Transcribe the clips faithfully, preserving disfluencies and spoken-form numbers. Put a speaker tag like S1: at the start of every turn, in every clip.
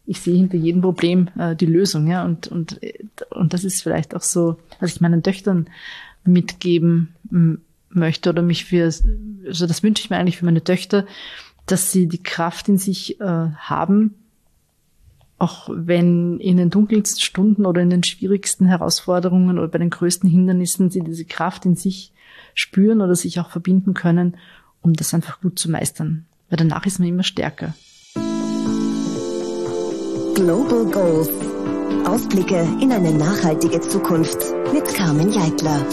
S1: ich sehe hinter jedem Problem äh, die Lösung, ja, und, und, und das ist vielleicht auch so, was ich meinen Töchtern mitgeben m- möchte oder mich für, also das wünsche ich mir eigentlich für meine Töchter, dass sie die Kraft in sich äh, haben, auch wenn in den dunkelsten Stunden oder in den schwierigsten Herausforderungen oder bei den größten Hindernissen sie diese Kraft in sich spüren oder sich auch verbinden können, um das einfach gut zu meistern. Weil danach ist man immer stärker.
S2: Global Goals. Ausblicke in eine nachhaltige Zukunft mit Carmen Jeitler.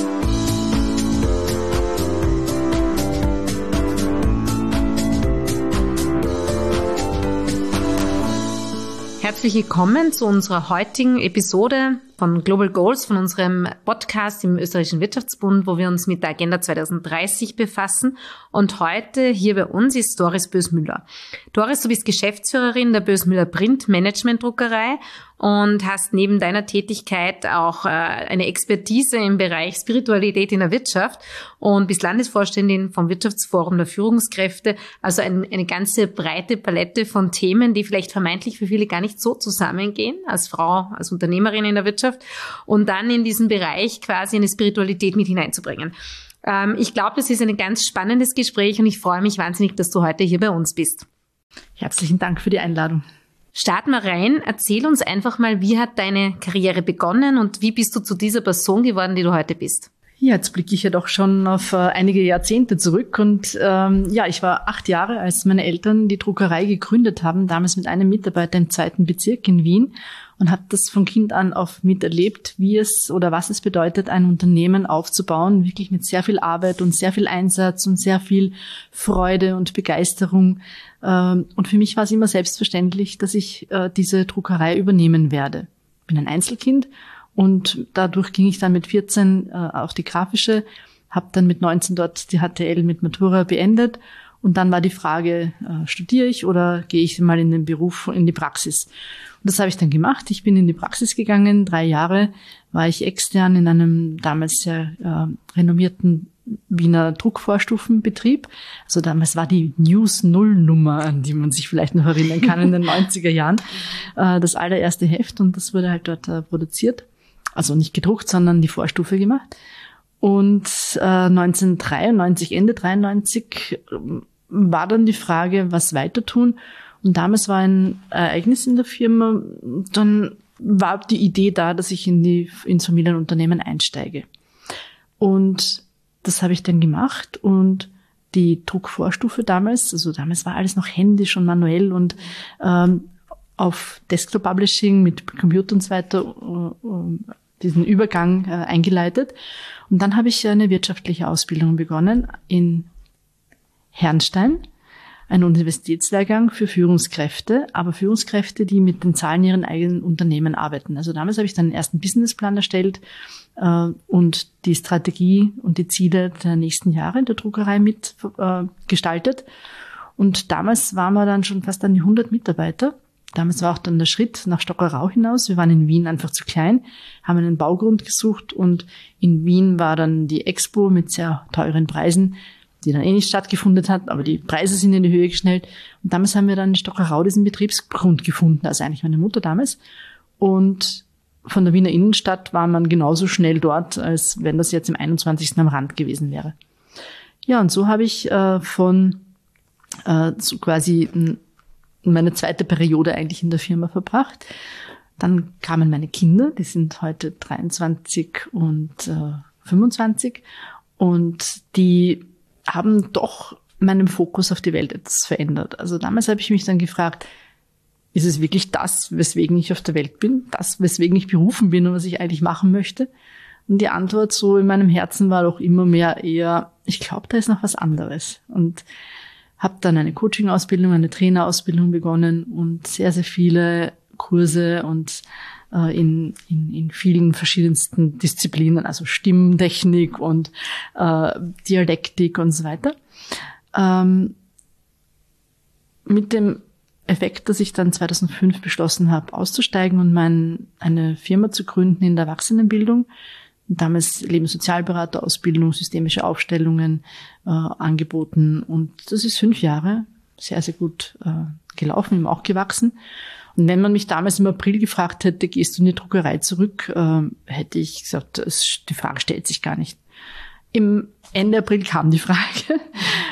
S3: Herzlich willkommen zu unserer heutigen Episode von Global Goals, von unserem Podcast im Österreichischen Wirtschaftsbund, wo wir uns mit der Agenda zwanzig dreißig befassen. Und heute hier bei uns ist Doris Bösmüller. Doris, du bist Geschäftsführerin der Bösmüller Print Management Druckerei und hast neben deiner Tätigkeit auch äh, eine Expertise im Bereich Spiritualität in der Wirtschaft und bist Landesvorständin vom Wirtschaftsforum der Führungskräfte. Also ein, eine ganze breite Palette von Themen, die vielleicht vermeintlich für viele gar nicht so zusammengehen, als Frau, als Unternehmerin in der Wirtschaft, und dann in diesen Bereich quasi eine Spiritualität mit hineinzubringen. Ähm, ich glaube, das ist ein ganz spannendes Gespräch und ich freue mich wahnsinnig, dass du heute hier bei uns bist.
S1: Herzlichen Dank für die Einladung.
S3: Starten wir rein. Erzähl uns einfach mal, wie hat deine Karriere begonnen und wie bist du zu dieser Person geworden, die du heute bist?
S1: Ja, jetzt blicke ich ja doch schon auf äh, einige Jahrzehnte zurück und ähm, ja, ich war acht Jahre, als meine Eltern die Druckerei gegründet haben, damals mit einem Mitarbeiter im zweiten Bezirk in Wien, und habe das von Kind an auf miterlebt, wie es oder was es bedeutet, ein Unternehmen aufzubauen, wirklich mit sehr viel Arbeit und sehr viel Einsatz und sehr viel Freude und Begeisterung. Ähm, und für mich war es immer selbstverständlich, dass ich äh, diese Druckerei übernehmen werde. Ich bin ein Einzelkind. Und dadurch ging ich dann mit vierzehn äh, auf die grafische, habe dann mit neunzehn dort die H T L mit Matura beendet. Und dann war die Frage, äh, studiere ich oder gehe ich mal in den Beruf, in die Praxis? Und das habe ich dann gemacht. Ich bin in die Praxis gegangen. Drei Jahre war ich extern in einem damals sehr äh, renommierten Wiener Druckvorstufenbetrieb. Also damals war die News-Null-Nummer, an die man sich vielleicht noch erinnern kann, in den neunziger Jahren, äh, das allererste Heft. Und das wurde halt dort äh, produziert. Also nicht gedruckt, sondern die Vorstufe gemacht. Und äh, neunzehnhundertdreiundneunzig, Ende dreiundneunzig, äh, war dann die Frage, was weiter tun. Und damals war ein Ereignis in der Firma. Dann war die Idee da, dass ich in die ins Familienunternehmen einsteige. Und das habe ich dann gemacht. Und die Druckvorstufe damals, also damals war alles noch händisch und manuell und ähm, auf Desktop Publishing mit Computer und so weiter äh, diesen Übergang äh, eingeleitet. Und dann habe ich eine wirtschaftliche Ausbildung begonnen in Herrnstein, ein Universitätslehrgang für Führungskräfte, aber Führungskräfte, die mit den Zahlen ihren eigenen Unternehmen arbeiten. Also damals habe ich dann den ersten Businessplan erstellt äh, und die Strategie und die Ziele der nächsten Jahre in der Druckerei mit äh, gestaltet. Und damals waren wir dann schon fast an die hundert Mitarbeiter. Damals war auch dann der Schritt nach Stockerau hinaus. Wir waren in Wien einfach zu klein, haben einen Baugrund gesucht und in Wien war dann die Expo mit sehr teuren Preisen, die dann eh nicht stattgefunden hat, aber die Preise sind in die Höhe geschnellt. Und damals haben wir dann in Stockerau diesen Betriebsgrund gefunden, also eigentlich meine Mutter damals. Und von der Wiener Innenstadt war man genauso schnell dort, als wenn das jetzt im einundzwanzigsten am Rand gewesen wäre. Ja, und so habe ich äh, von äh, so quasi meine zweite Periode eigentlich in der Firma verbracht. Dann kamen meine Kinder, die sind heute dreiundzwanzig und äh, fünfundzwanzig, und die haben doch meinen Fokus auf die Welt etwas verändert. Also damals habe ich mich dann gefragt, ist es wirklich das, weswegen ich auf der Welt bin? Das, weswegen ich berufen bin und was ich eigentlich machen möchte? Und die Antwort so in meinem Herzen war doch immer mehr eher, ich glaube, da ist noch was anderes. Und habe dann eine Coaching-Ausbildung, eine Trainerausbildung begonnen und sehr, sehr viele Kurse und äh, in, in, in vielen verschiedensten Disziplinen, also Stimmtechnik und äh, Dialektik und so weiter. Ähm, mit dem Effekt, dass ich dann zweitausendfünf beschlossen habe, auszusteigen und mein, eine Firma zu gründen in der Erwachsenenbildung. Damals Lebenssozialberaterausbildung, systemische Aufstellungen äh, angeboten. Und das ist fünf Jahre sehr, sehr gut äh, gelaufen, eben auch gewachsen. Und wenn man mich damals im April gefragt hätte, gehst du in die Druckerei zurück, äh, hätte ich gesagt, das, die Frage stellt sich gar nicht. Im Ende April kam die Frage,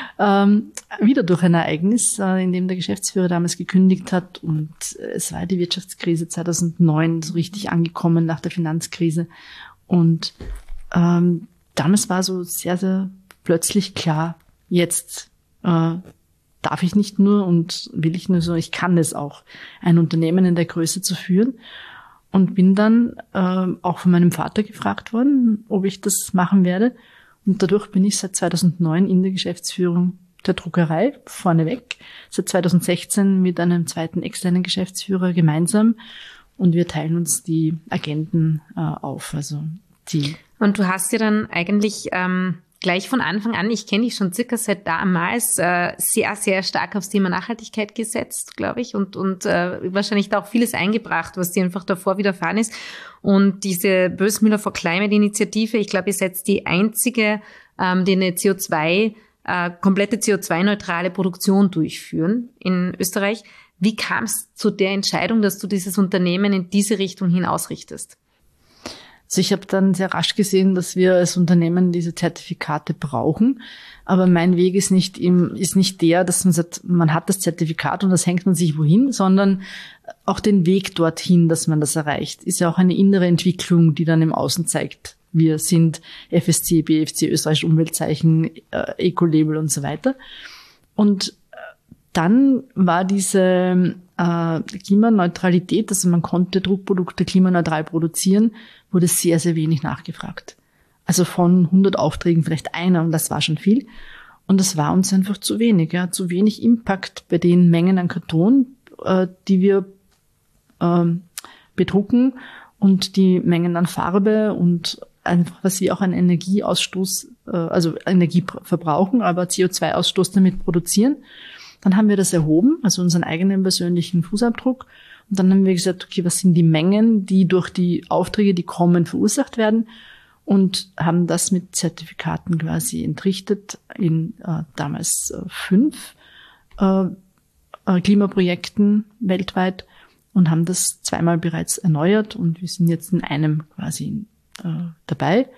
S1: ähm, wieder durch ein Ereignis, äh, in dem der Geschäftsführer damals gekündigt hat, und es war die Wirtschaftskrise zweitausendneun so richtig angekommen nach der Finanzkrise. Und ähm, damals war so sehr, sehr plötzlich klar, jetzt äh, darf ich nicht nur und will ich nur so, ich kann es auch, ein Unternehmen in der Größe zu führen. Und bin dann äh, auch von meinem Vater gefragt worden, ob ich das machen werde. Und dadurch bin ich seit zweitausendneun in der Geschäftsführung der Druckerei vorneweg, seit zweitausendsechzehn mit einem zweiten externen Geschäftsführer gemeinsam, und wir teilen uns die Agenden äh, auf. Also die.
S3: Und du hast ja dann eigentlich ähm, gleich von Anfang an, ich kenne dich schon circa seit damals, äh, sehr, sehr stark aufs Thema Nachhaltigkeit gesetzt, glaube ich, und und äh, wahrscheinlich da auch vieles eingebracht, was dir einfach davor widerfahren ist. Und diese Bösmüller for Climate Initiative, ich glaube, ihr seid die einzige, ähm, die eine C O zwei, äh, komplette C O zwei neutrale Produktion durchführen in Österreich. Wie kam es zu der Entscheidung, dass du dieses Unternehmen in diese Richtung hin ausrichtest?
S1: Also ich habe dann sehr rasch gesehen, dass wir als Unternehmen diese Zertifikate brauchen. Aber mein Weg ist nicht im, ist nicht der, dass man sagt, man hat das Zertifikat und das hängt man sich wohin, sondern auch den Weg dorthin, dass man das erreicht, ist ja auch eine innere Entwicklung, die dann im Außen zeigt. Wir sind F S C, B F C, österreichisches Umweltzeichen, äh, Eco-Label und so weiter. Und dann war diese äh, Klimaneutralität, also man konnte Druckprodukte klimaneutral produzieren, wurde sehr, sehr wenig nachgefragt. Also von hundert Aufträgen vielleicht einer, und das war schon viel. Und das war uns einfach zu wenig, ja, zu wenig Impact bei den Mengen an Karton, äh, die wir äh, bedrucken, und die Mengen an Farbe und einfach, was wir auch an Energieausstoß, äh, also Energie verbrauchen, aber C O zwei Ausstoß damit produzieren. Dann haben wir das erhoben, also unseren eigenen persönlichen Fußabdruck. Und dann haben wir gesagt, okay, was sind die Mengen, die durch die Aufträge, die kommen, verursacht werden? Und haben das mit Zertifikaten quasi entrichtet in äh, damals äh, fünf äh, äh, Klimaprojekten weltweit und haben das zweimal bereits erneuert. Und wir sind jetzt in einem quasi äh, dabei.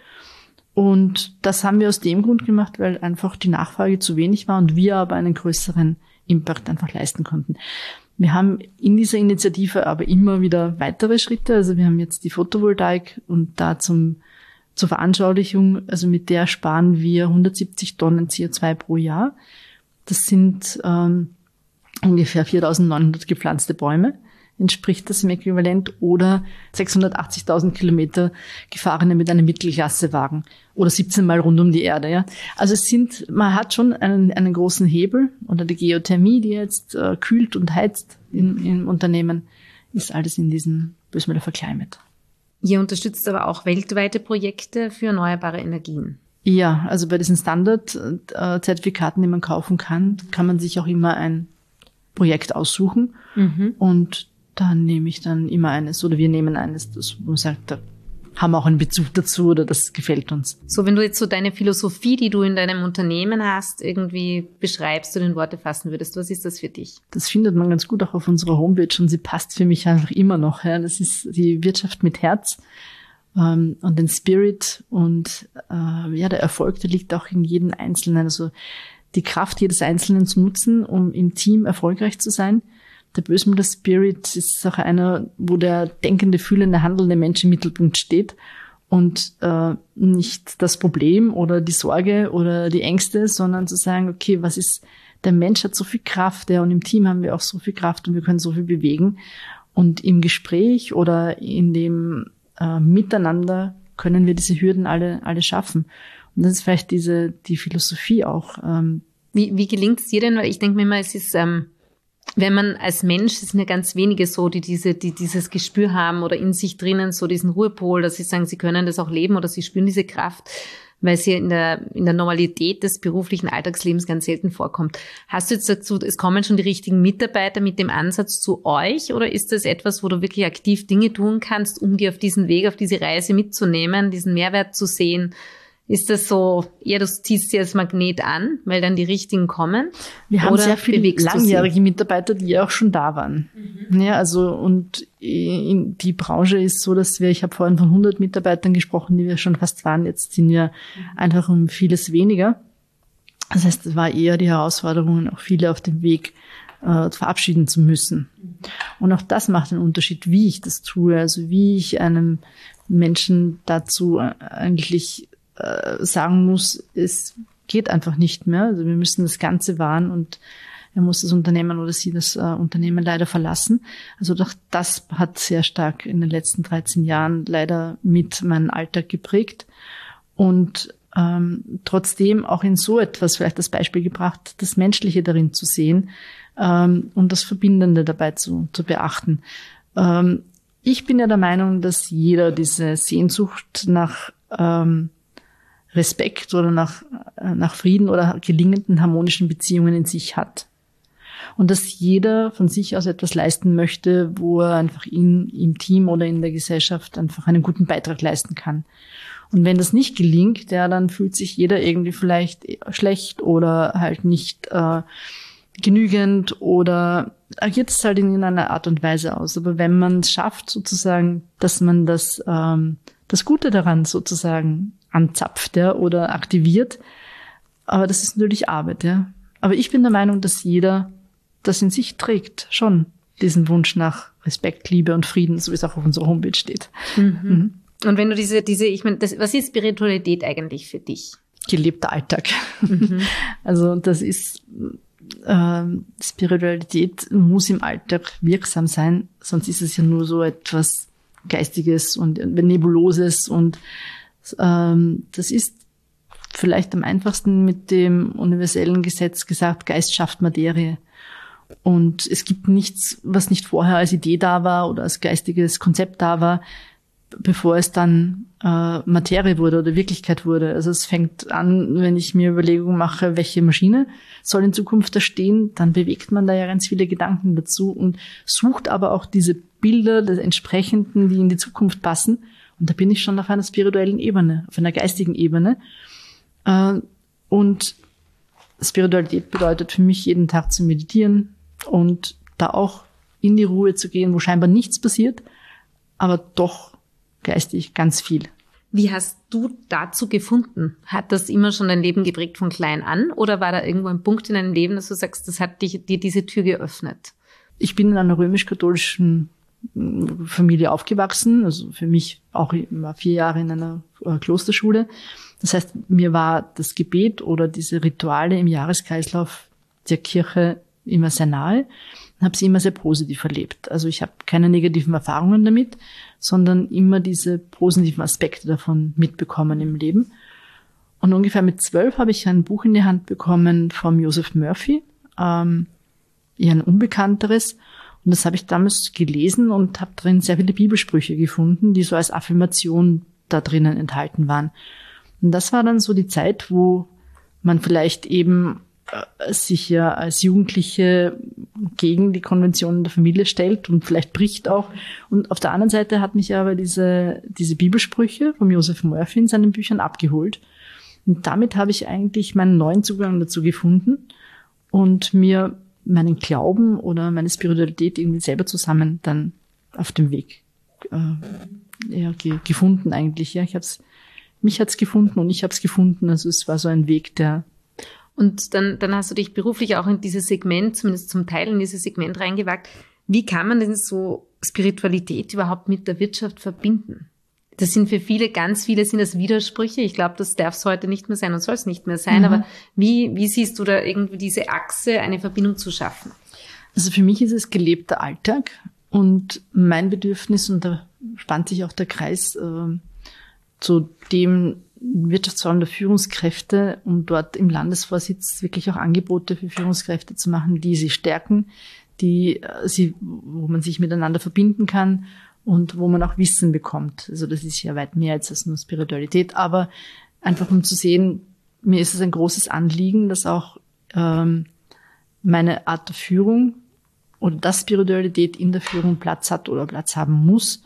S1: Und das haben wir aus dem Grund gemacht, weil einfach die Nachfrage zu wenig war und wir aber einen größeren Impact einfach leisten konnten. Wir haben in dieser Initiative aber immer wieder weitere Schritte. Also wir haben jetzt die Photovoltaik, und da zum, zur Veranschaulichung, also mit der sparen wir hundertsiebzig Tonnen C O zwei pro Jahr. Das sind ähm, ungefähr viertausendneunhundert gepflanzte Bäume. Entspricht das im Äquivalent, oder sechshundertachtzigtausend Kilometer gefahrene mit einem Mittelklassewagen oder siebzehn Mal rund um die Erde. Ja. Also es sind, man hat schon einen, einen großen Hebel, oder die Geothermie, die jetzt äh, kühlt und heizt in, im Unternehmen, ist alles in diesem Bösmüller for Climate.
S3: Ihr unterstützt aber auch weltweite Projekte für erneuerbare Energien.
S1: Ja, also bei diesen Standard-Zertifikaten, die man kaufen kann, kann man sich auch immer ein Projekt aussuchen. Mhm. Und da nehme ich dann immer eines, oder wir nehmen eines, das man sagt, da haben wir auch einen Bezug dazu, oder das gefällt uns.
S3: So, wenn du jetzt so deine Philosophie, die du in deinem Unternehmen hast, irgendwie beschreibst oder in Worte fassen würdest, was ist das für dich?
S1: Das findet man ganz gut auch auf unserer Homepage, und sie passt für mich einfach immer noch. Ja. Das ist die Wirtschaft mit Herz ähm, und den Spirit, und äh, ja, der Erfolg, der liegt auch in jedem Einzelnen. Also die Kraft jedes Einzelnen zu nutzen, um im Team erfolgreich zu sein. Der Bösmüller Spirit ist auch einer, wo der denkende, fühlende, handelnde Mensch im Mittelpunkt steht und äh, nicht das Problem oder die Sorge oder die Ängste, sondern zu sagen, okay, was ist, der Mensch hat so viel Kraft, ja, und im Team haben wir auch so viel Kraft und wir können so viel bewegen, und im Gespräch oder in dem äh, Miteinander können wir diese Hürden alle alle schaffen. Und das ist vielleicht diese die Philosophie auch. Ähm,
S3: wie, wie gelingt es dir denn? Weil ich denke mir immer, es ist ähm wenn man als Mensch, es sind ja ganz wenige so, die diese, die dieses Gespür haben oder in sich drinnen so diesen Ruhepol, dass sie sagen, sie können das auch leben oder sie spüren diese Kraft, weil sie in der, in der Normalität des beruflichen Alltagslebens ganz selten vorkommt. Hast du jetzt gesagt, es kommen schon die richtigen Mitarbeiter mit dem Ansatz zu euch, oder ist das etwas, wo du wirklich aktiv Dinge tun kannst, um die auf diesen Weg, auf diese Reise mitzunehmen, diesen Mehrwert zu sehen? Ist das so, eher du ziehst sie als Magnet an, weil dann die richtigen kommen?
S1: Wir haben
S3: oder
S1: sehr viele langjährige Mitarbeiter, die ja auch schon da waren. Mhm. Ja, also, und in, die Branche ist so, dass wir, ich habe vorhin von hundert Mitarbeitern gesprochen, die wir schon fast waren. Jetzt sind wir mhm. einfach um vieles weniger. Das heißt, es war eher die Herausforderung, auch viele auf dem Weg äh, verabschieden zu müssen. Mhm. Und auch das macht einen Unterschied, wie ich das tue. Also, wie ich einem Menschen dazu eigentlich sagen muss, es geht einfach nicht mehr. Also wir müssen das Ganze wahren und er muss das Unternehmen oder sie das äh, Unternehmen leider verlassen. Also doch das hat sehr stark in den letzten dreizehn Jahren leider mit meinem Alltag geprägt. Und ähm, trotzdem auch in so etwas vielleicht das Beispiel gebracht, das Menschliche darin zu sehen ähm, und das Verbindende dabei zu, zu beachten. Ähm, ich bin ja der Meinung, dass jeder diese Sehnsucht nach ähm, Respekt oder nach, nach Frieden oder gelingenden harmonischen Beziehungen in sich hat. Und dass jeder von sich aus etwas leisten möchte, wo er einfach in, im Team oder in der Gesellschaft einfach einen guten Beitrag leisten kann. Und wenn das nicht gelingt, ja, dann fühlt sich jeder irgendwie vielleicht schlecht oder halt nicht äh, genügend oder agiert es halt in einer Art und Weise aus. Aber wenn man es schafft, sozusagen, dass man das, ähm, das Gute daran sozusagen anzapft, ja, oder aktiviert. Aber das ist natürlich Arbeit, ja. Aber ich bin der Meinung, dass jeder das in sich trägt, schon diesen Wunsch nach Respekt, Liebe und Frieden, so wie es auch auf unserer Homepage steht.
S3: Mhm. Mhm. Und wenn du diese, diese, ich meine, das, was ist Spiritualität eigentlich für dich?
S1: Gelebter Alltag. Mhm. Also das ist, äh, Spiritualität muss im Alltag wirksam sein, sonst ist es ja nur so etwas Geistiges und Nebuloses und das ist vielleicht am einfachsten mit dem universellen Gesetz gesagt, Geist schafft Materie. Und es gibt nichts, was nicht vorher als Idee da war oder als geistiges Konzept da war, bevor es dann äh, Materie wurde oder Wirklichkeit wurde. Also es fängt an, wenn ich mir Überlegungen mache, welche Maschine soll in Zukunft da stehen, dann bewegt man da ja ganz viele Gedanken dazu und sucht aber auch diese Bilder des Entsprechenden, die in die Zukunft passen. Und da bin ich schon auf einer spirituellen Ebene, auf einer geistigen Ebene. Und Spiritualität bedeutet für mich, jeden Tag zu meditieren und da auch in die Ruhe zu gehen, wo scheinbar nichts passiert, aber doch geistig ganz viel.
S3: Wie hast du dazu gefunden? Hat das immer schon dein Leben geprägt von klein an oder war da irgendwo ein Punkt in deinem Leben, dass du sagst, das hat dich, dir diese Tür geöffnet?
S1: Ich bin in einer römisch-katholischen Familie aufgewachsen, also für mich auch war vier Jahre in einer Klosterschule. Das heißt, mir war das Gebet oder diese Rituale im Jahreskreislauf der Kirche immer sehr nahe und habe sie immer sehr positiv erlebt. Also ich habe keine negativen Erfahrungen damit, sondern immer diese positiven Aspekte davon mitbekommen im Leben. Und ungefähr mit zwölf habe ich ein Buch in die Hand bekommen vom Joseph Murphy, ähm, eher ein unbekannteres. Und das habe ich damals gelesen und habe drin sehr viele Bibelsprüche gefunden, die so als Affirmation da drinnen enthalten waren. Und das war dann so die Zeit, wo man vielleicht eben äh, sich ja als Jugendliche gegen die Konventionen der Familie stellt und vielleicht bricht auch. Und auf der anderen Seite hat mich aber diese, diese Bibelsprüche vom Joseph Murphy in seinen Büchern abgeholt. Und damit habe ich eigentlich meinen neuen Zugang dazu gefunden und mir meinen Glauben oder meine Spiritualität irgendwie selber zusammen dann auf dem Weg äh, ja, ge- gefunden eigentlich. Ja, ich hab's, mich hat's gefunden und ich hab's gefunden. Also es war so ein Weg, der...
S3: Und dann, dann hast du dich beruflich auch in dieses Segment, zumindest zum Teil in dieses Segment reingewagt. Wie kann man denn so Spiritualität überhaupt mit der Wirtschaft verbinden? Das sind für viele, ganz viele sind das Widersprüche. Ich glaube, das darf es heute nicht mehr sein und soll es nicht mehr sein. Mhm. Aber wie, wie siehst du da irgendwie diese Achse, eine Verbindung zu schaffen?
S1: Also für mich ist es gelebter Alltag und mein Bedürfnis, und da spannt sich auch der Kreis äh, zu dem Wirtschaftsraum der Führungskräfte, um dort im Landesvorsitz wirklich auch Angebote für Führungskräfte zu machen, die sie stärken, die äh, sie, wo man sich miteinander verbinden kann. Und wo man auch Wissen bekommt. Also das ist ja weit mehr als nur Spiritualität, aber einfach um zu sehen, mir ist es ein großes Anliegen, dass auch ähm, meine Art der Führung oder dass Spiritualität in der Führung Platz hat oder Platz haben muss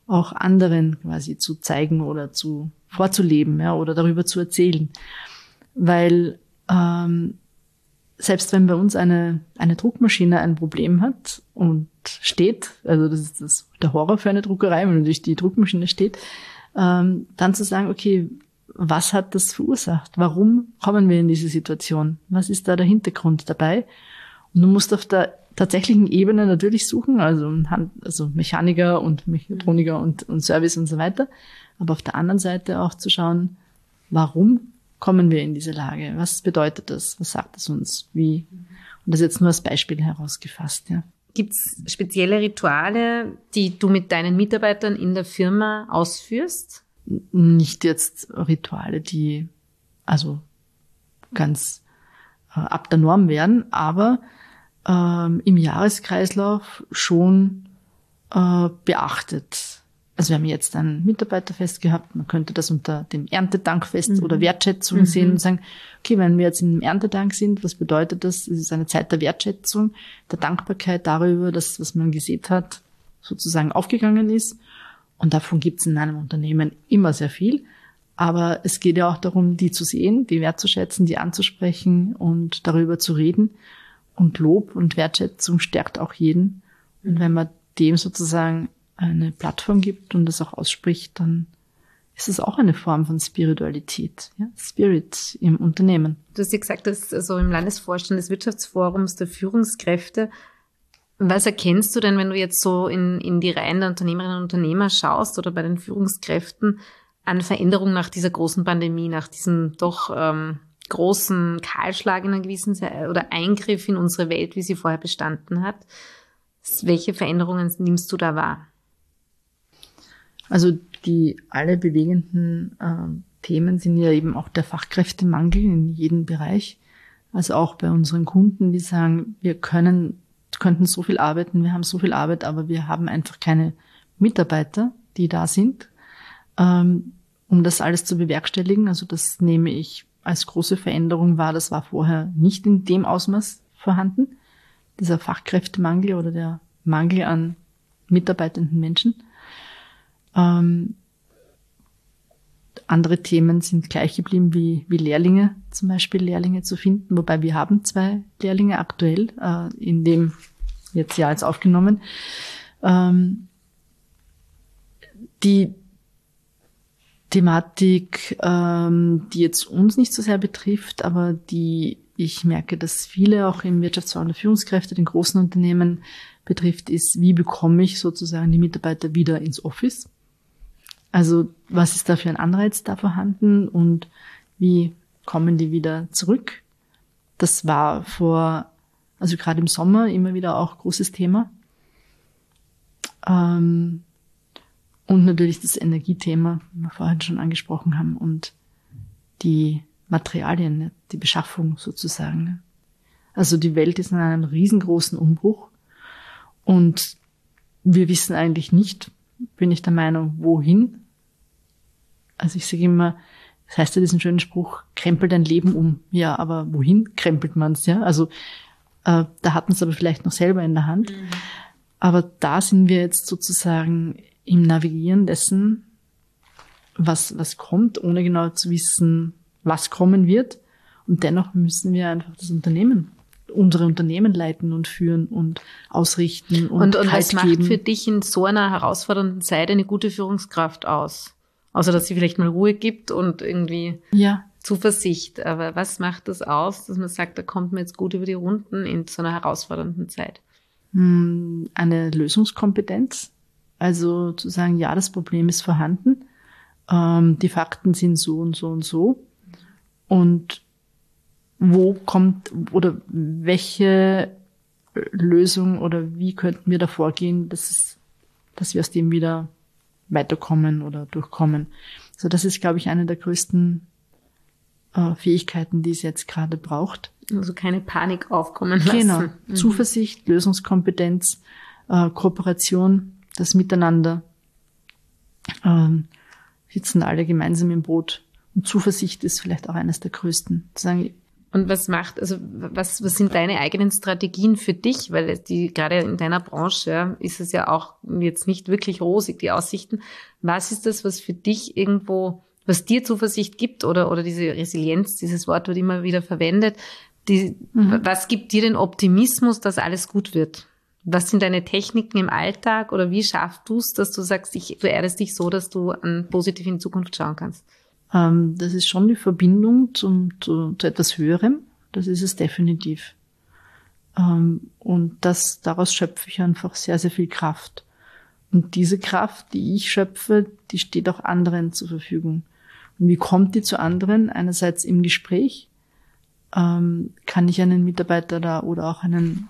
S1: auch anderen quasi zu zeigen oder zu vorzuleben, ja, oder darüber zu erzählen. Weil ähm, selbst wenn bei uns eine eine Druckmaschine ein Problem hat und steht, also das ist das, der Horror für eine Druckerei, wenn natürlich die Druckmaschine steht, ähm, dann zu sagen, okay, was hat das verursacht? Warum kommen wir in diese Situation? Was ist da der Hintergrund dabei? Und du musst auf der tatsächlichen Ebene natürlich suchen, also, also Mechaniker und Mechatroniker und, und Service und so weiter. Aber auf der anderen Seite auch zu schauen, warum kommen wir in diese Lage? Was bedeutet das? Was sagt es uns? Wie? Und das jetzt nur als Beispiel herausgefasst, ja.
S3: Gibt es spezielle Rituale, die du mit deinen Mitarbeitern in der Firma ausführst?
S1: Nicht jetzt Rituale, die also ganz äh, ab der Norm wären, aber ähm, im Jahreskreislauf schon äh, beachtet. Also wir haben jetzt ein Mitarbeiterfest gehabt, man könnte das unter dem Erntedankfest mhm. oder Wertschätzung mhm. sehen und sagen, okay, wenn wir jetzt im Erntedank sind, was bedeutet das? Es ist eine Zeit der Wertschätzung, der Dankbarkeit darüber, dass was man gesät hat, sozusagen aufgegangen ist. Und davon gibt es in einem Unternehmen immer sehr viel. Aber es geht ja auch darum, die zu sehen, die wertzuschätzen, die anzusprechen und darüber zu reden. Und Lob und Wertschätzung stärkt auch jeden. Und wenn man dem sozusagen eine Plattform gibt und das auch ausspricht, dann ist es auch eine Form von Spiritualität, ja? Spirit im Unternehmen.
S3: Du hast ja gesagt, dass also im Landesvorstand des Wirtschaftsforums der Führungskräfte. Was erkennst du denn, wenn du jetzt so in, in die Reihen der Unternehmerinnen und Unternehmer schaust oder bei den Führungskräften an Veränderungen nach dieser großen Pandemie, nach diesem doch ähm, großen Kahlschlag in einer gewissen Zeit oder Eingriff in unsere Welt, wie sie vorher bestanden hat? Welche Veränderungen nimmst du da wahr?
S1: Also die alle bewegenden äh, Themen sind ja eben auch der Fachkräftemangel in jedem Bereich. Also auch bei unseren Kunden, die sagen, wir können könnten so viel arbeiten, wir haben so viel Arbeit, aber wir haben einfach keine Mitarbeiter, die da sind, ähm, um das alles zu bewerkstelligen. Also das nehme ich als große Veränderung wahr. Das war vorher nicht in dem Ausmaß vorhanden, dieser Fachkräftemangel oder der Mangel an mitarbeitenden Menschen. Ähm, andere Themen sind gleich geblieben wie, wie Lehrlinge, zum Beispiel Lehrlinge zu finden, wobei wir haben zwei Lehrlinge aktuell, äh, in dem jetzt Jahr jetzt aufgenommen. Ähm, die Thematik, ähm, die jetzt uns nicht so sehr betrifft, aber die ich merke, dass viele auch im Wirtschaftsforum der Führungskräfte, den großen Unternehmen betrifft, ist, wie bekomme ich sozusagen die Mitarbeiter wieder ins Office? Also was ist da für ein Anreiz da vorhanden und wie kommen die wieder zurück? Das war vor, also gerade im Sommer immer wieder auch großes Thema. Ähm, und natürlich das Energiethema, wie wir vorhin schon angesprochen haben, und die Materialien, die Beschaffung sozusagen. Also die Welt ist in einem riesengroßen Umbruch und wir wissen eigentlich nicht, bin ich der Meinung, wohin. Also ich sage immer, das heißt ja diesen schönen Spruch, krempel dein Leben um. Ja, aber wohin krempelt man's, ja? Also äh, da hatten es aber vielleicht noch selber in der Hand. Mhm. Aber da sind wir jetzt sozusagen im Navigieren dessen, was was kommt, ohne genau zu wissen, was kommen wird. Und dennoch müssen wir einfach das Unternehmen, unsere Unternehmen leiten und führen und ausrichten und
S3: Und, und
S1: Halt
S3: was macht
S1: geben.
S3: für dich in so einer herausfordernden Zeit eine gute Führungskraft aus? Außer, dass sie vielleicht mal Ruhe gibt und irgendwie
S1: Ja.
S3: Zuversicht. Aber was macht das aus, dass man sagt, da kommt man jetzt gut über die Runden in so einer herausfordernden Zeit?
S1: Eine Lösungskompetenz. Also zu sagen, ja, das Problem ist vorhanden. Ähm, die Fakten sind so und so und so. Und wo kommt oder welche Lösung oder wie könnten wir da vorgehen, dass, es, dass wir aus dem wieder weiterkommen oder durchkommen. Also das ist, glaube ich, eine der größten äh, Fähigkeiten, die es jetzt gerade braucht.
S3: Also keine Panik aufkommen lassen.
S1: Genau.
S3: Mhm.
S1: Zuversicht, Lösungskompetenz, äh, Kooperation, das Miteinander. Ähm, sitzen alle gemeinsam im Boot. Und Zuversicht ist vielleicht auch eines der größten. Zu sagen,
S3: Und was macht, also was, was sind deine eigenen Strategien für dich? Weil die, gerade in deiner Branche, ja, ist es ja auch jetzt nicht wirklich rosig, die Aussichten. Was ist das, was für dich irgendwo, was dir Zuversicht gibt oder, oder diese Resilienz, dieses Wort wird immer wieder verwendet. Die, mhm. Was gibt dir den Optimismus, dass alles gut wird? Was sind deine Techniken im Alltag oder wie schaffst du es, dass du sagst, ich, du erdest dich so, dass du an positiv in die Zukunft schauen kannst?
S1: Das ist schon die Verbindung zum, zu, zu etwas Höherem. Das ist es definitiv. Und das, daraus schöpfe ich einfach sehr, sehr viel Kraft. Und diese Kraft, die ich schöpfe, die steht auch anderen zur Verfügung. Und wie kommt die zu anderen? Einerseits im Gespräch. Kann ich einen Mitarbeiter da oder auch einen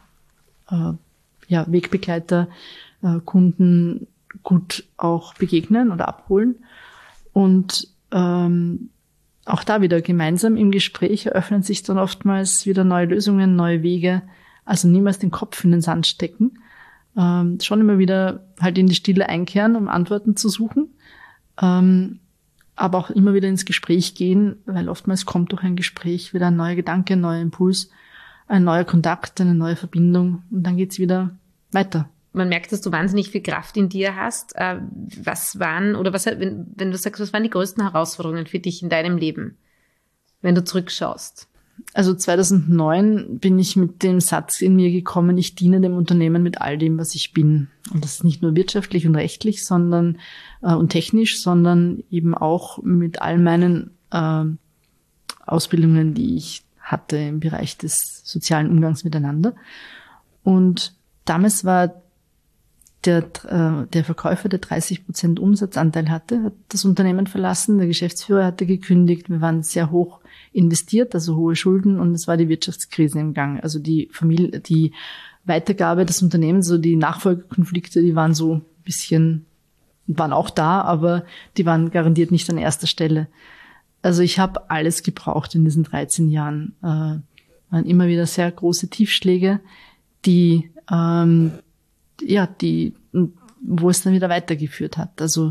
S1: ja, Wegbegleiter, Kunden gut auch begegnen oder abholen. Und Ähm, auch da wieder gemeinsam im Gespräch eröffnen sich dann oftmals wieder neue Lösungen, neue Wege. Also niemals den Kopf in den Sand stecken. Ähm, schon immer wieder halt in die Stille einkehren, um Antworten zu suchen. Ähm, aber auch immer wieder ins Gespräch gehen, weil oftmals kommt durch ein Gespräch wieder ein neuer Gedanke, ein neuer Impuls, ein neuer Kontakt, eine neue Verbindung und dann geht's wieder weiter.
S3: Man merkt, dass du wahnsinnig viel Kraft in dir hast. Was waren, oder was, wenn, wenn du sagst, was waren die größten Herausforderungen für dich in deinem Leben, wenn du zurückschaust?
S1: Also zweitausendneun bin ich mit dem Satz in mir gekommen, ich diene dem Unternehmen mit all dem, was ich bin. Und das ist nicht nur wirtschaftlich und rechtlich, sondern, äh, und technisch, sondern eben auch mit all meinen äh, Ausbildungen, die ich hatte im Bereich des sozialen Umgangs miteinander. Und damals war Der, äh, der Verkäufer, der dreißig Prozent Umsatzanteil hatte, hat das Unternehmen verlassen. Der Geschäftsführer hatte gekündigt. Wir waren sehr hoch investiert, also hohe Schulden, und es war die Wirtschaftskrise im Gang. Also die Familie, die Weitergabe des Unternehmens, so die Nachfolgekonflikte, die waren so ein bisschen, waren auch da, aber die waren garantiert nicht an erster Stelle. Also ich habe alles gebraucht in diesen dreizehn Jahren. Äh, waren immer wieder sehr große Tiefschläge, die ähm, ja, die, wo es dann wieder weitergeführt hat. Also,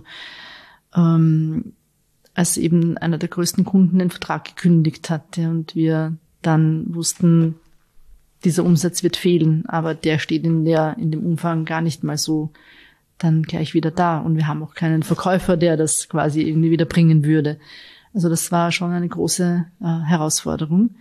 S1: ähm, als eben einer der größten Kunden den Vertrag gekündigt hatte und wir dann wussten, dieser Umsatz wird fehlen, aber der steht in der, in dem Umfang gar nicht mal so dann gleich wieder da und wir haben auch keinen Verkäufer, der das quasi irgendwie wieder bringen würde. Also das war schon eine große äh, Herausforderung.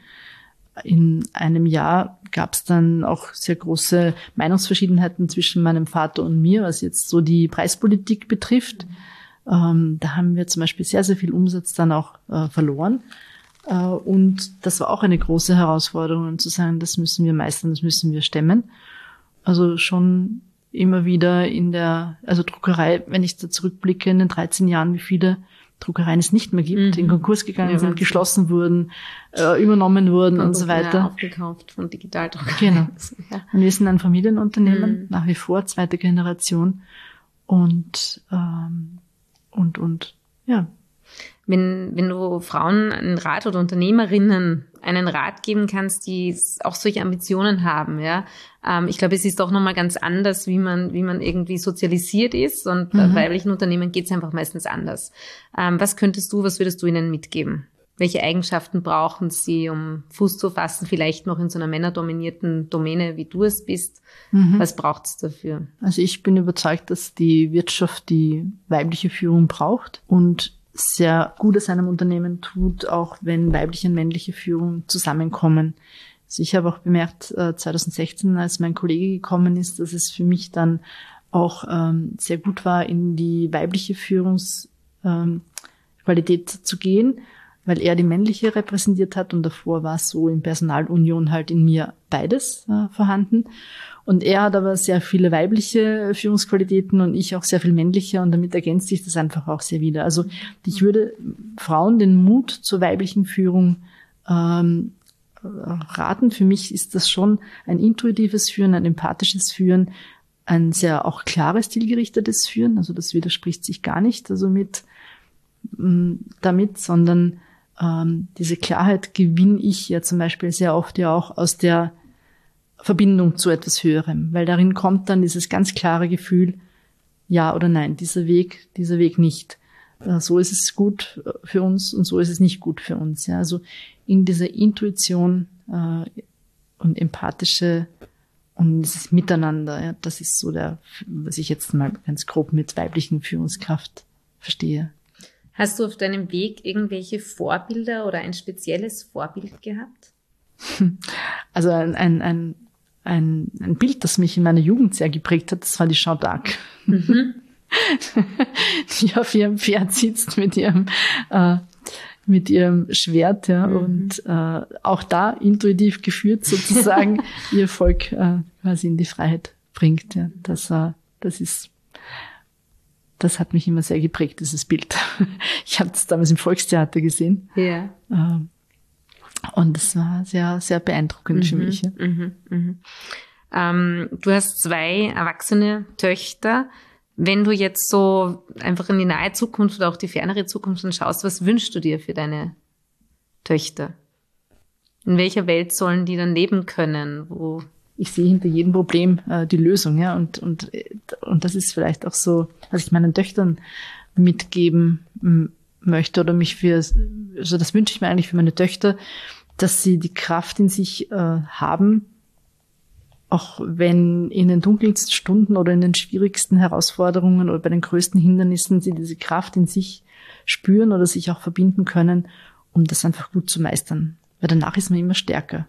S1: In einem Jahr gab es dann auch sehr große Meinungsverschiedenheiten zwischen meinem Vater und mir, was jetzt so die Preispolitik betrifft. Ähm, da haben wir zum Beispiel sehr, sehr viel Umsatz dann auch äh, verloren. Äh, und das war auch eine große Herausforderung, zu sagen, das müssen wir meistern, das müssen wir stemmen. Also schon immer wieder in der, also Druckerei, wenn ich da zurückblicke in den dreizehn Jahren, wie viele Druckereien es nicht mehr gibt, mhm. in Konkurs gegangen ja, sind, geschlossen wurden, äh, übernommen wurden und, und so weiter.
S3: Ja, aufgekauft von Digitaldruckereien.
S1: Genau. Ja. Und wir sind ein Familienunternehmen, mhm. nach wie vor, zweite Generation. Und, ähm, und, und, ja.
S3: Wenn, wenn du Frauen einen Rat oder Unternehmerinnen einen Rat geben kannst, die auch solche Ambitionen haben, ja. Ähm, ich glaube, es ist doch nochmal ganz anders, wie man, wie man irgendwie sozialisiert ist, und mhm. bei weiblichen Unternehmen geht es einfach meistens anders. Ähm, was könntest du, was würdest du ihnen mitgeben? Welche Eigenschaften brauchen sie, um Fuß zu fassen, vielleicht noch in so einer männerdominierten Domäne, wie du es bist? Mhm. Was braucht es dafür?
S1: Also ich bin überzeugt, dass die Wirtschaft die weibliche Führung braucht und sehr Gutes einem Unternehmen tut, auch wenn weibliche und männliche Führung zusammenkommen. Also ich habe auch bemerkt, äh, zweitausendsechzehn, als mein Kollege gekommen ist, dass es für mich dann auch ähm, sehr gut war, in die weibliche Führungsqualität ähm, zu gehen, weil er die männliche repräsentiert hat und davor war es so in Personalunion halt in mir beides äh, vorhanden. Und er hat aber sehr viele weibliche Führungsqualitäten und ich auch sehr viel männliche, und damit ergänzt sich das einfach auch sehr wieder. Also ich würde Frauen den Mut zur weiblichen Führung ähm, raten. Für mich ist das schon ein intuitives Führen, ein empathisches Führen, ein sehr auch klares, zielgerichtetes Führen. Also das widerspricht sich gar nicht also mit damit, sondern ähm, diese Klarheit gewinne ich ja zum Beispiel sehr oft ja auch aus der Verbindung zu etwas Höherem, weil darin kommt dann dieses ganz klare Gefühl, ja oder nein, dieser Weg, dieser Weg nicht. äh, so ist es gut für uns und so ist es nicht gut für uns. Ja, also in dieser Intuition äh, und empathische und dieses Miteinander, ja, das ist so der, was ich jetzt mal ganz grob mit weiblichen Führungskraft verstehe.
S3: Hast du auf deinem Weg irgendwelche Vorbilder oder ein spezielles Vorbild gehabt?
S1: Also ein, ein, ein, ein, ein Bild, das mich in meiner Jugend sehr geprägt hat, das war die Jeanne d'Arc. Mhm. Die auf ihrem Pferd sitzt mit ihrem äh, mit ihrem Schwert, ja, mhm. und äh, auch da intuitiv geführt sozusagen ihr Volk äh, quasi in die Freiheit bringt. Ja. Das, äh, das ist, das hat mich immer sehr geprägt, dieses Bild. Ich habe das damals im Volkstheater gesehen.
S3: Ja.
S1: Äh, und das war sehr, sehr beeindruckend mhm. für mich. Ja.
S3: Mhm. Mhm. Ähm, du hast zwei erwachsene Töchter. Wenn du jetzt so einfach in die nahe Zukunft oder auch die fernere Zukunft schaust, was wünschst du dir für deine Töchter? In welcher Welt sollen die dann leben können? Wo
S1: ich sehe hinter jedem Problem äh, die Lösung, ja, und und und das ist vielleicht auch so, was ich meinen Töchtern mitgeben m- möchte oder mich für, also das wünsche ich mir eigentlich für meine Töchter, dass sie die Kraft in sich äh, haben, auch wenn in den dunkelsten Stunden oder in den schwierigsten Herausforderungen oder bei den größten Hindernissen sie diese Kraft in sich spüren oder sich auch verbinden können, um das einfach gut zu meistern. Weil danach ist man immer stärker.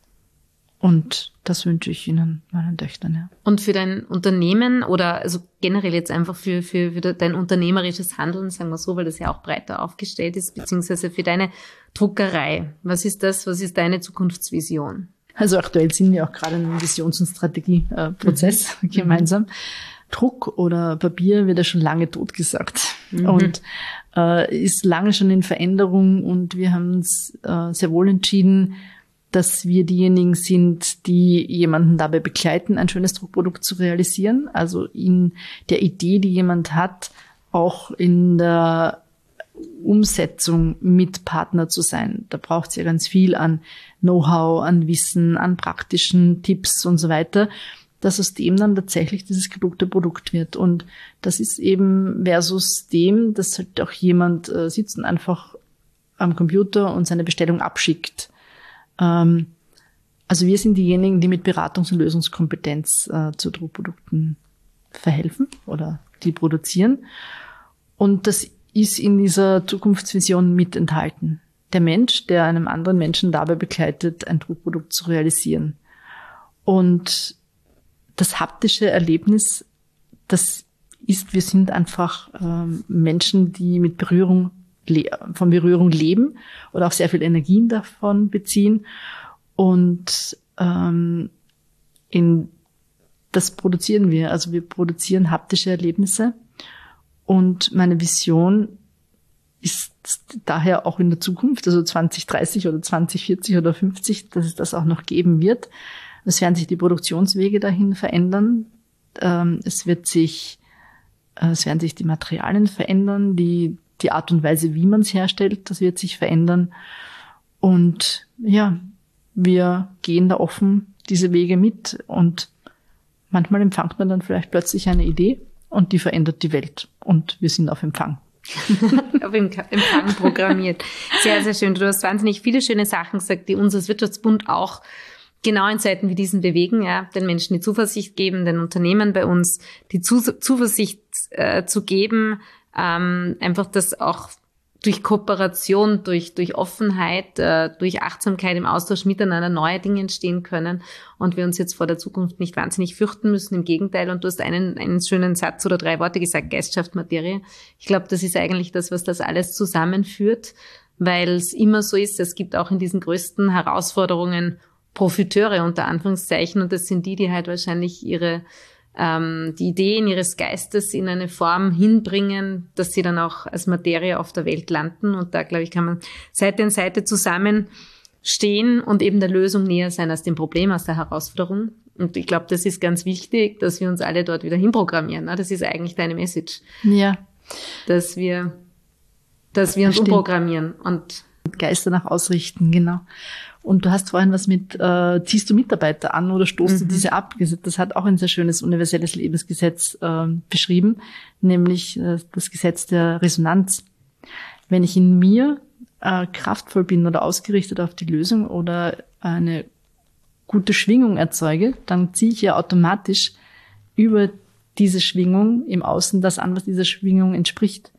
S1: Und das wünsche ich ihnen, meinen Töchtern, ja.
S3: Und für dein Unternehmen oder also generell jetzt einfach für, für, für dein unternehmerisches Handeln, sagen wir so, weil das ja auch breiter aufgestellt ist, beziehungsweise für deine Druckerei. Was ist das? Was ist deine Zukunftsvision?
S1: Also aktuell sind wir auch gerade in einem Visions- und Strategieprozess mhm. gemeinsam. Druck oder Papier wird ja schon lange totgesagt mhm. und äh, ist lange schon in Veränderung, und wir haben uns äh, sehr wohl entschieden, dass wir diejenigen sind, die jemanden dabei begleiten, ein schönes Druckprodukt zu realisieren. Also in der Idee, die jemand hat, auch in der Umsetzung mit Partner zu sein. Da braucht es ja ganz viel an Know-how, an Wissen, an praktischen Tipps und so weiter, dass aus dem dann tatsächlich dieses gedruckte Produkt wird. Und das ist eben versus dem, dass halt auch jemand äh, sitzt und einfach am Computer und seine Bestellung abschickt. Ähm, also wir sind diejenigen, die mit Beratungs- und Lösungskompetenz äh, zu Druckprodukten verhelfen oder die produzieren. Und das ist in dieser Zukunftsvision mit enthalten. Der Mensch, der einem anderen Menschen dabei begleitet, ein Druckprodukt zu realisieren. Und das haptische Erlebnis, das ist, wir sind einfach ähm, Menschen, die mit Berührung, le- von Berührung leben oder auch sehr viel Energien davon beziehen. Und ähm, in, das produzieren wir. Also wir produzieren haptische Erlebnisse. Und meine Vision ist daher auch in der Zukunft, also zwanzig dreißig oder zwanzig vierzig oder fünfzig, dass es das auch noch geben wird. Es werden sich die Produktionswege dahin verändern. Es wird sich, es werden sich die Materialien verändern, die, die Art und Weise, wie man es herstellt, das wird sich verändern. Und ja, wir gehen da offen diese Wege mit, und manchmal empfängt man dann vielleicht plötzlich eine Idee und die verändert die Welt, und wir sind auf Empfang.
S3: Auf Empfang programmiert. Sehr, sehr schön. Du hast wahnsinnig viele schöne Sachen gesagt, die uns als Wirtschaftsbund auch genau in Zeiten wie diesen bewegen, ja, den Menschen die Zuversicht geben, den Unternehmen bei uns die Zu- Zuversicht äh, zu geben, ähm, einfach das auch durch Kooperation, durch durch Offenheit, äh, durch Achtsamkeit im Austausch miteinander neue Dinge entstehen können und wir uns jetzt vor der Zukunft nicht wahnsinnig fürchten müssen, im Gegenteil. Und du hast einen einen schönen Satz oder drei Worte gesagt: Geist schafft Materie. Ich glaube, das ist eigentlich das, was das alles zusammenführt, weil es immer so ist, es gibt auch in diesen größten Herausforderungen Profiteure unter Anführungszeichen, und das sind die, die halt wahrscheinlich ihre ähm, die Ideen ihres Geistes in eine Form hinbringen, dass sie dann auch als Materie auf der Welt landen. Und da, glaube ich, kann man Seite an Seite zusammenstehen und eben der Lösung näher sein als dem Problem, als der Herausforderung. Und ich glaube, das ist ganz wichtig, dass wir uns alle dort wieder hinprogrammieren. Das ist eigentlich deine Message.
S1: Ja.
S3: Dass wir, dass wir uns
S1: Stimmt.
S3: umprogrammieren und
S1: Geister nach ausrichten, genau. Und du hast vorhin was mit, äh, ziehst du Mitarbeiter an oder stoßt mhm. du diese ab? Das hat auch ein sehr schönes universelles Lebensgesetz äh, beschrieben, nämlich äh, das Gesetz der Resonanz. Wenn ich in mir äh, kraftvoll bin oder ausgerichtet auf die Lösung oder eine gute Schwingung erzeuge, dann ziehe ich ja automatisch über diese Schwingung im Außen das an, was dieser Schwingung entspricht.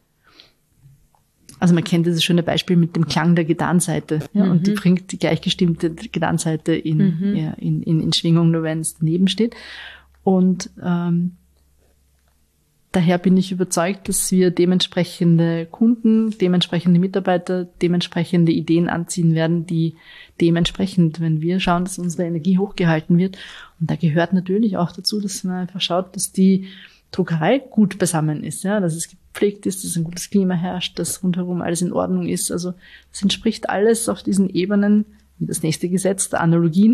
S1: Also man kennt dieses schöne Beispiel mit dem Klang der Gitarrenseite. Ja, mhm. Und die bringt die gleichgestimmte Gitarrenseite in, mhm. ja, in, in, in Schwingung, nur wenn es daneben steht. Und ähm, daher bin ich überzeugt, dass wir dementsprechende Kunden, dementsprechende Mitarbeiter, dementsprechende Ideen anziehen werden, die dementsprechend, wenn wir schauen, dass unsere Energie hochgehalten wird. Und da gehört natürlich auch dazu, dass man einfach schaut, dass die Druckerei gut beisammen ist, ja, dass es gepflegt ist, dass ein gutes Klima herrscht, dass rundherum alles in Ordnung ist. Also das entspricht alles auf diesen Ebenen, wie das nächste Gesetz der Analogien,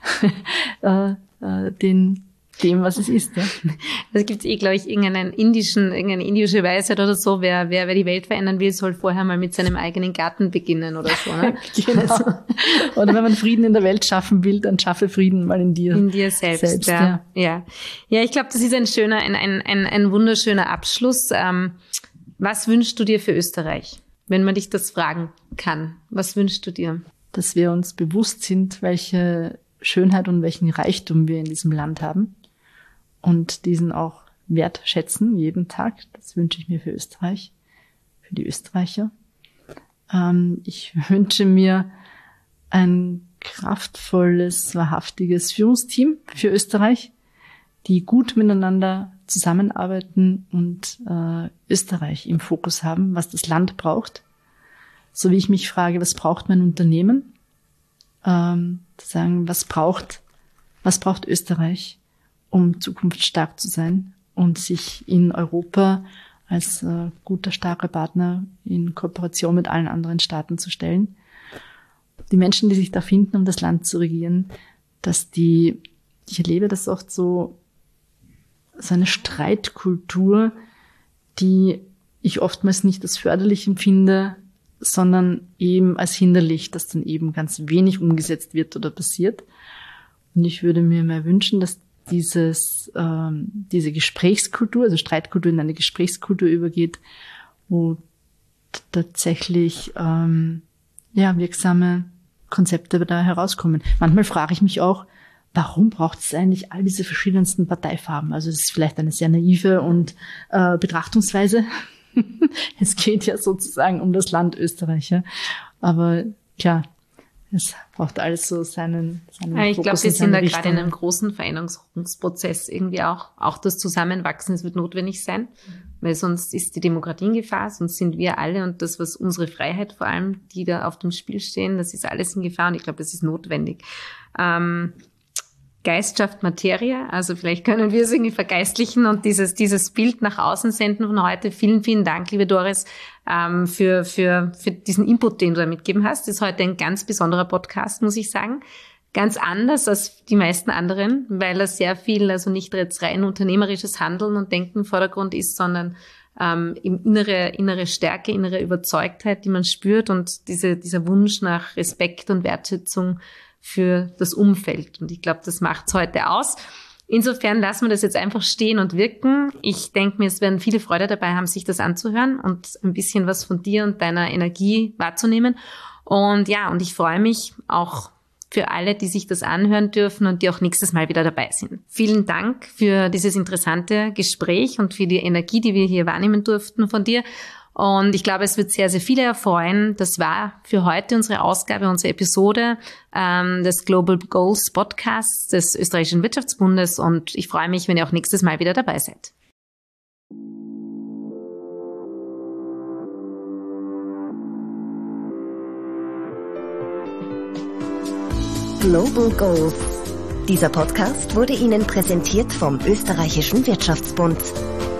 S1: äh, äh, den dem, was es ist. Ja.
S3: Also gibt es eh, glaube ich, irgendeinen indischen, irgendeine indische Weisheit oder so, wer, wer, wer die Welt verändern will, soll vorher mal mit seinem eigenen Garten beginnen oder so. Ne?
S1: Genau. Also. Oder wenn man Frieden in der Welt schaffen will, dann schaffe Frieden mal in dir.
S3: In dir selbst, selbst ja. ja. Ja, ja ich glaube, das ist ein schöner, ein, ein, ein, ein wunderschöner Abschluss. Ähm, was wünschst du dir für Österreich, wenn man dich das fragen kann? Was wünschst du dir?
S1: Dass wir uns bewusst sind, welche Schönheit und welchen Reichtum wir in diesem Land haben. Und diesen auch wertschätzen, jeden Tag. Das wünsche ich mir für Österreich, für die Österreicher. Ähm, ich wünsche mir ein kraftvolles, wahrhaftiges Führungsteam für Österreich, die gut miteinander zusammenarbeiten und äh, Österreich im Fokus haben, was das Land braucht. So wie ich mich frage, was braucht mein Unternehmen? Ähm, zu sagen, was braucht, was braucht Österreich, um zukunftsstark zu sein und sich in Europa als äh, guter, starker Partner in Kooperation mit allen anderen Staaten zu stellen. Die Menschen, die sich da finden, um das Land zu regieren, dass die, ich erlebe das oft so, so eine Streitkultur, die ich oftmals nicht als förderlich empfinde, sondern eben als hinderlich, dass dann eben ganz wenig umgesetzt wird oder passiert. Und ich würde mir mehr wünschen, dass dieses, ähm, diese Gesprächskultur, also Streitkultur in eine Gesprächskultur übergeht, wo t- tatsächlich ähm, ja wirksame Konzepte da herauskommen. Manchmal frage ich mich auch, warum braucht es eigentlich all diese verschiedensten Parteifarben? Also es ist vielleicht eine sehr naive und äh, Betrachtungsweise. Es geht ja sozusagen um das Land Österreich, ja. Aber klar, es braucht alles so seinen, seinen
S3: ja, ich glaube, wir sind da gerade in einem großen Veränderungsprozess irgendwie auch. Auch das Zusammenwachsen, es wird notwendig sein, weil sonst ist die Demokratie in Gefahr, sonst sind wir alle und das, was unsere Freiheit vor allem, die da auf dem Spiel stehen, das ist alles in Gefahr und ich glaube, das ist notwendig. Ähm, Geist schafft Materie, also vielleicht können wir es irgendwie vergeistlichen und dieses dieses Bild nach außen senden von heute. Vielen, vielen Dank, liebe Doris, ähm, für für für diesen Input, den du da mitgegeben hast. Das ist heute ein ganz besonderer Podcast, muss ich sagen. Ganz anders als die meisten anderen, weil er sehr viel, also nicht jetzt rein unternehmerisches Handeln und Denken im Vordergrund ist, sondern ähm, eben innere innere Stärke, innere Überzeugtheit, die man spürt und diese dieser Wunsch nach Respekt und Wertschätzung für das Umfeld. Und ich glaube, das macht's heute aus. Insofern lassen wir das jetzt einfach stehen und wirken. Ich denke mir, es werden viele Freude dabei haben, sich das anzuhören und ein bisschen was von dir und deiner Energie wahrzunehmen. Und ja, und ich freue mich auch für alle, die sich das anhören dürfen und die auch nächstes Mal wieder dabei sind. Vielen Dank für dieses interessante Gespräch und für die Energie, die wir hier wahrnehmen durften von dir. Und ich glaube, es wird sehr, sehr viele erfreuen. Das war für heute unsere Ausgabe, unsere Episode ähm, des Global Goals Podcasts des Österreichischen Wirtschaftsbundes. Und ich freue mich, wenn ihr auch nächstes Mal wieder dabei seid.
S2: Global Goals. Dieser Podcast wurde Ihnen präsentiert vom Österreichischen Wirtschaftsbund.